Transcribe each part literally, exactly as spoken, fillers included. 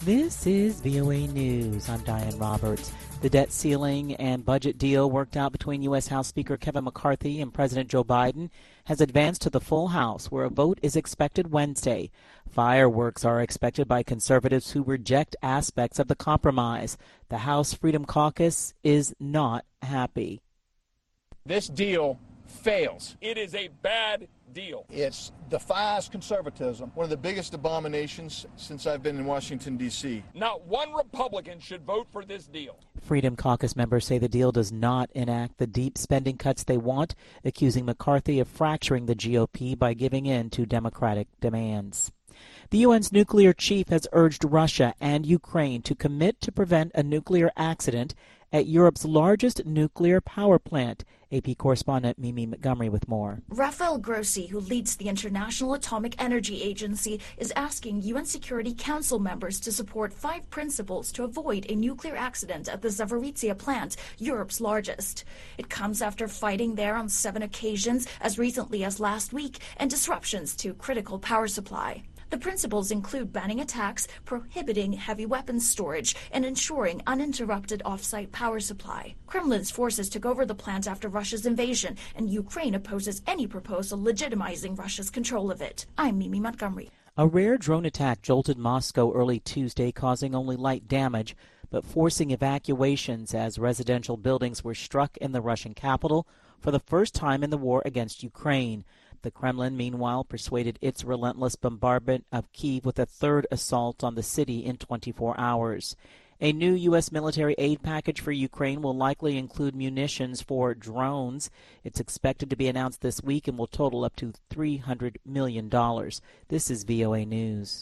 This is V O A News. I'm Diane Roberts. The debt ceiling and budget deal worked out between U S. House Speaker Kevin McCarthy and President Joe Biden has advanced to the full House, where a vote is expected Wednesday. Fireworks are expected by conservatives who reject aspects of the compromise. The House Freedom Caucus is not happy. This deal fails. It is a bad deal. It defies conservatism, one of the biggest abominations since I've been in Washington, D C Not one Republican should vote for this deal. Freedom Caucus members say the deal does not enact the deep spending cuts they want, accusing McCarthy of fracturing the G O P by giving in to Democratic demands. The U N's nuclear chief has urged Russia and Ukraine to commit to prevent a nuclear accident at Europe's largest nuclear power plant. A P correspondent Mimi Montgomery with more. Rafael Grossi, who leads the International Atomic Energy Agency, is asking U N Security Council members to support five principles to avoid a nuclear accident at the Zaporizhzhia plant, Europe's largest. It comes after fighting there on seven occasions as recently as last week and disruptions to critical power supply. The principles include banning attacks, prohibiting heavy weapons storage, and ensuring uninterrupted off-site power supply. Kremlin's forces took over the plant after Russia's invasion, and Ukraine opposes any proposal legitimizing Russia's control of it. I'm Mimi Montgomery. A rare drone attack jolted Moscow early Tuesday, causing only light damage, but forcing evacuations as residential buildings were struck in the Russian capital for the first time in the war against Ukraine. The Kremlin, meanwhile, persuaded its relentless bombardment of Kyiv with a third assault on the city in twenty-four hours. A new U S military aid package for Ukraine will likely include munitions for drones. It's expected to be announced this week and will total up to three hundred million dollars. This is V O A News.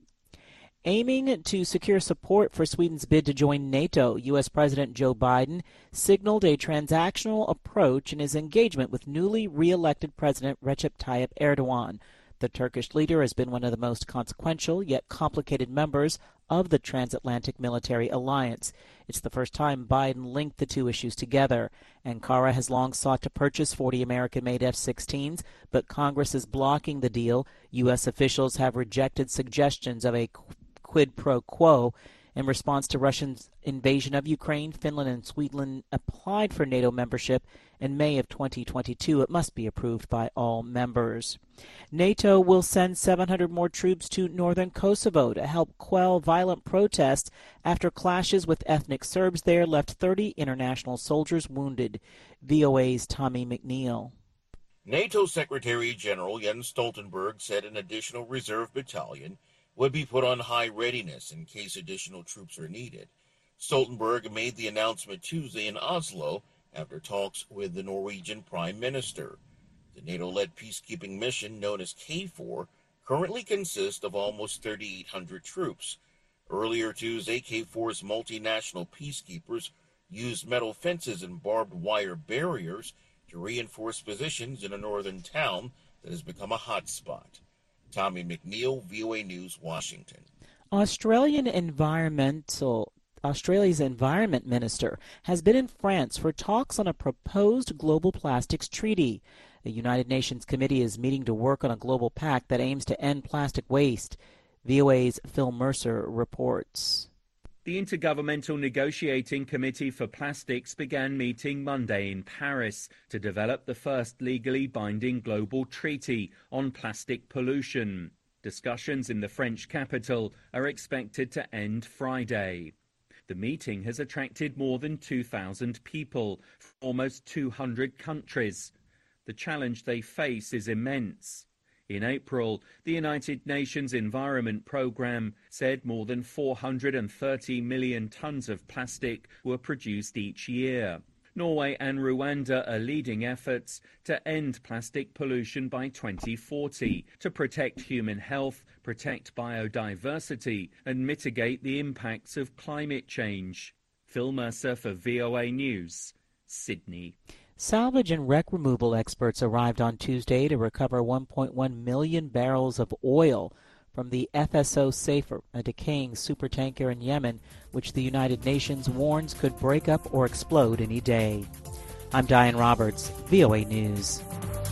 Aiming to secure support for Sweden's bid to join NATO, U S. President Joe Biden signaled a transactional approach in his engagement with newly re-elected President Recep Tayyip Erdogan. The Turkish leader has been one of the most consequential yet complicated members of the transatlantic military alliance. It's the first time Biden linked the two issues together. Ankara has long sought to purchase forty American-made F sixteens, but Congress is blocking the deal. U S officials have rejected suggestions of a quid pro quo. In response to Russia's invasion of Ukraine, Finland and Sweden applied for NATO membership in May of twenty twenty-two. It must be approved by all members. NATO will send seven hundred more troops to northern Kosovo to help quell violent protests after clashes with ethnic Serbs there left thirty international soldiers wounded. V O A's Tommy McNeil. NATO Secretary General Jens Stoltenberg said an additional reserve battalion would be put on high readiness in case additional troops are needed. Stoltenberg made the announcement Tuesday in Oslo after talks with the Norwegian Prime Minister. The NATO-led peacekeeping mission, known as K four, currently consists of almost thirty-eight hundred troops. Earlier Tuesday, K four's multinational peacekeepers used metal fences and barbed wire barriers to reinforce positions in a northern town that has become a hotspot. Tommy McNeil, V O A News, Washington. Australian environmental Australia's Environment Minister has been in France for talks on a proposed global plastics treaty. The United Nations Committee is meeting to work on a global pact that aims to end plastic waste. V O A's Phil Mercer reports. The Intergovernmental Negotiating Committee for Plastics began meeting Monday in Paris to develop the first legally binding global treaty on plastic pollution. Discussions in the French capital are expected to end Friday. The meeting has attracted more than two thousand people from almost two hundred countries. The challenge they face is immense. In April, the United Nations Environment Programme said more than four hundred thirty million tons of plastic were produced each year. Norway and Rwanda are leading efforts to end plastic pollution by twenty forty, to protect human health, protect biodiversity, and mitigate the impacts of climate change. Phil Mercer for V O A News, Sydney. Salvage and wreck removal experts arrived on Tuesday to recover one point one million barrels of oil from the F S O Safer, a decaying supertanker in Yemen, which the United Nations warns could break up or explode any day. I'm Diane Roberts, V O A News.